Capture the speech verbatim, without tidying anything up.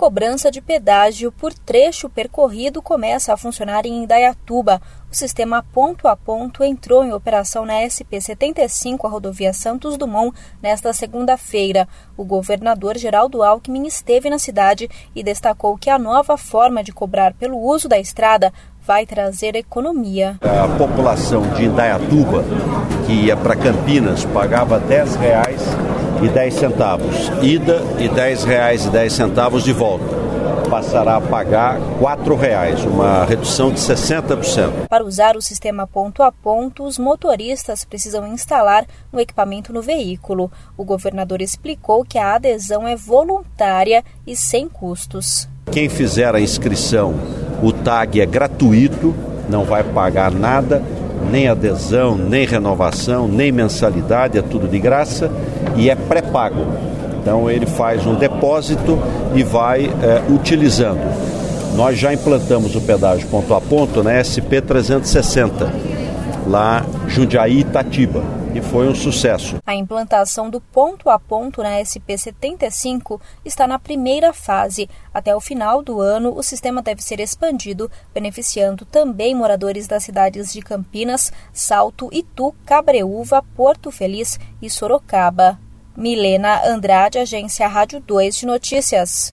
cobrança de pedágio por trecho percorrido começa a funcionar em Indaiatuba. O sistema ponto a ponto entrou em operação na S P setenta e cinco, a rodovia Santos Dumont, nesta segunda-feira. O governador Geraldo Alckmin esteve na cidade e destacou que a nova forma de cobrar pelo uso da estrada vai trazer economia. A população de Indaiatuba, que ia para Campinas, pagava dez reais e dez centavos, ida, e dez reais e dez centavos de volta. Passará a pagar quatro reais, uma redução de sessenta por cento. Para usar o sistema ponto a ponto, os motoristas precisam instalar um equipamento no veículo. O governador explicou que a adesão é voluntária e sem custos. Quem fizer a inscrição, o tag é gratuito, não vai pagar nada, nem adesão, nem renovação, nem mensalidade, é tudo de graça e é pré-pago. Então ele faz um depósito e vai é, utilizando. Nós já implantamos o pedágio ponto a ponto na S P trezentos e sessenta, lá Jundiaí Itatiba, e foi um sucesso. A implantação do ponto a ponto na S P setenta e cinco está na primeira fase. Até o final do ano, o sistema deve ser expandido, beneficiando também moradores das cidades de Campinas, Salto, Itu, Cabreúva, Porto Feliz e Sorocaba. Milena Andrade, Agência Rádio dois de Notícias.